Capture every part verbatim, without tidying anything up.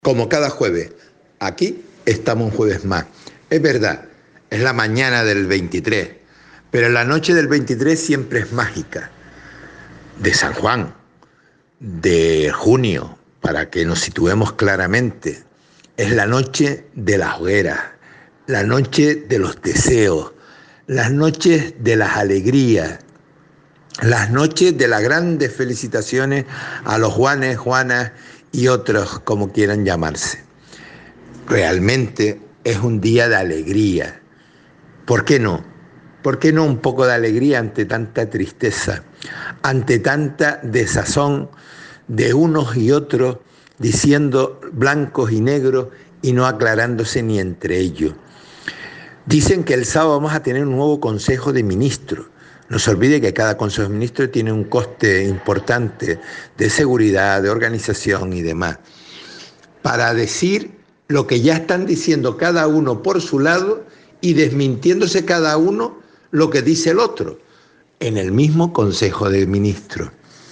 Como cada jueves, aquí estamos un jueves más. Es verdad, es la mañana del veintitrés, pero la noche del veintitrés siempre es mágica. De San Juan, de junio, para que nos situemos claramente. Es la noche de las hogueras, la noche de los deseos, las noches de las alegrías, las noches de las grandes felicitaciones a los Juanes, Juanas y otros como quieran llamarse. Realmente es un día de alegría. ¿Por qué no? ¿Por qué no un poco de alegría ante tanta tristeza, ante tanta desazón de unos y otros diciendo blancos y negros y no aclarándose ni entre ellos? Dicen que el sábado vamos a tener un nuevo Consejo de Ministros. No se olvide que cada Consejo de Ministros tiene un coste importante de seguridad, de organización y demás, para decir lo que ya están diciendo cada uno por su lado y desmintiéndose cada uno lo que dice el otro, en el mismo Consejo de Ministros.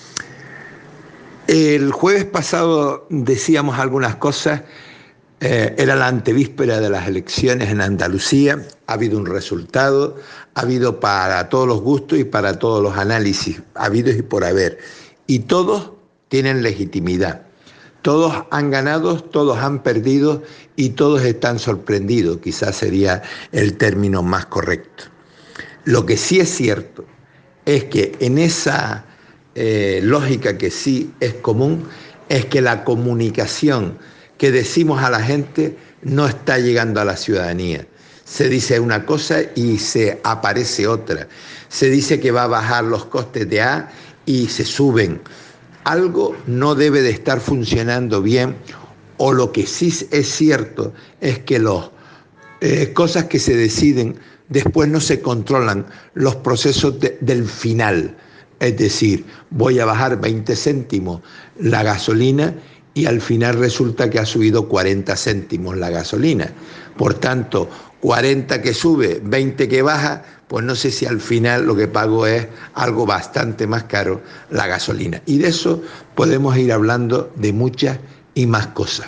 El jueves pasado decíamos algunas cosas, eh, era la antevíspera de las elecciones en Andalucía, ha habido un resultado, ha habido para todos los gustos y para todos los análisis, habidos y por haber, y todos tienen legitimidad. Todos han ganado, todos han perdido y todos están sorprendidos, quizás sería el término más correcto. Lo que sí es cierto es que en esa eh, lógica que sí es común, es que la comunicación que decimos a la gente no está llegando a la ciudadanía. Se dice una cosa y se aparece otra. Se dice que va a bajar los costes de A y se suben. Algo no debe de estar funcionando bien, o lo que sí es cierto es que las eh, cosas que se deciden después no se controlan los procesos de, del final. Es decir, voy a bajar veinte céntimos la gasolina y al final resulta que ha subido cuarenta céntimos la gasolina. Por tanto, cuarenta que sube, veinte que baja, pues no sé si al final lo que pago es algo bastante más caro, la gasolina. Y de eso podemos ir hablando de muchas y más cosas.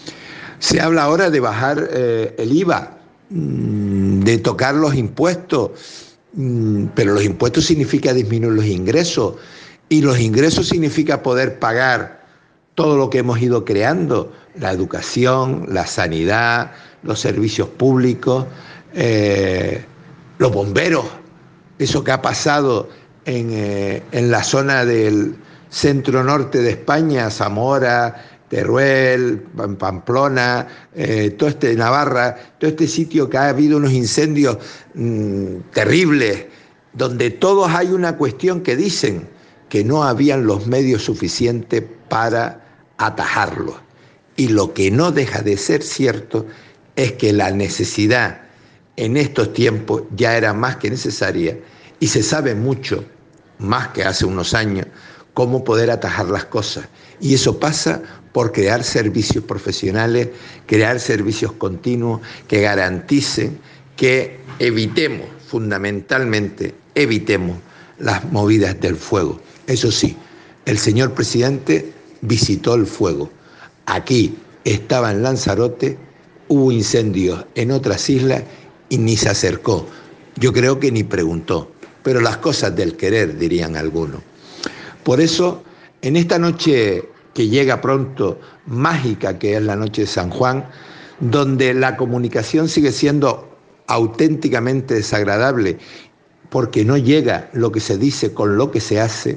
Se habla ahora de bajar eh, el I V A, de tocar los impuestos, pero los impuestos significa disminuir los ingresos, y los ingresos significa poder pagar todo lo que hemos ido creando, la educación, la sanidad, los servicios públicos, eh, los bomberos, eso que ha pasado en, eh, en la zona del centro norte de España, Zamora, Teruel, Pamplona, eh, todo este Navarra, todo este sitio que ha habido unos incendios mmm, terribles, donde todos hay una cuestión que dicen que no habían los medios suficientes para atajarlos. Y lo que no deja de ser cierto es que la necesidad en estos tiempos ya era más que necesaria y se sabe mucho, más que hace unos años, cómo poder atajar las cosas. Y eso pasa por crear servicios profesionales, crear servicios continuos que garanticen que evitemos, fundamentalmente, evitemos las movidas del fuego. Eso sí, el señor presidente visitó el fuego. Aquí estaba en Lanzarote, hubo incendios en otras islas y ni se acercó. Yo creo que ni preguntó, pero las cosas del querer, dirían algunos. Por eso, en esta noche que llega pronto, mágica, que es la noche de San Juan, donde la comunicación sigue siendo auténticamente desagradable, porque no llega lo que se dice con lo que se hace,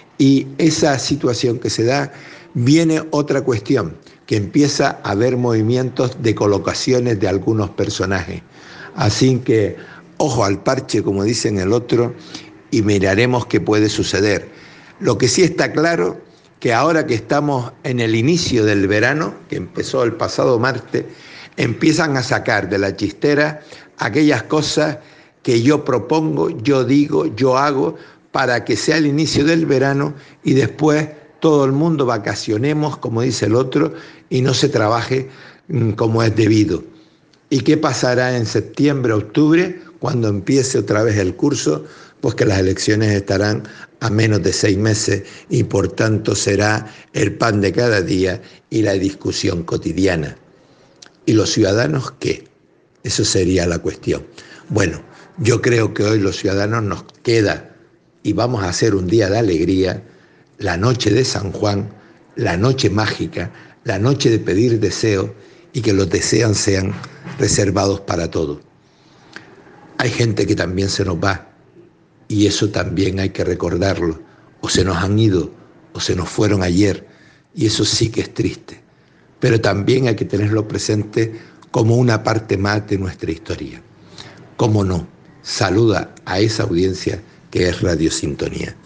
y esa situación que se da, viene otra cuestión, que empieza a haber movimientos de colocaciones de algunos personajes. Así que, ojo al parche, como dicen el otro, y miraremos qué puede suceder. Lo que sí está claro, que ahora que estamos en el inicio del verano, que empezó el pasado martes, empiezan a sacar de la chistera aquellas cosas que yo propongo, yo digo, yo hago, para que sea el inicio del verano y después todo el mundo vacacionemos, como dice el otro, y no se trabaje como es debido. ¿Y qué pasará en septiembre, octubre, cuando empiece otra vez el curso? pues que las elecciones estarán a menos de seis meses y por tanto será el pan de cada día y la discusión cotidiana. ¿Y los ciudadanos qué? Eso sería la cuestión. Bueno, yo creo que hoy los ciudadanos nos queda, y vamos a hacer un día de alegría, la noche de San Juan, la noche mágica, la noche de pedir deseos y que los deseos sean reservados para todos. Hay gente que también se nos va y eso también hay que recordarlo. O se nos han ido o se nos fueron ayer y eso sí que es triste. Pero también hay que tenerlo presente como una parte más de nuestra historia. ¿Cómo no? Saluda a esa audiencia que es Radio Sintonía.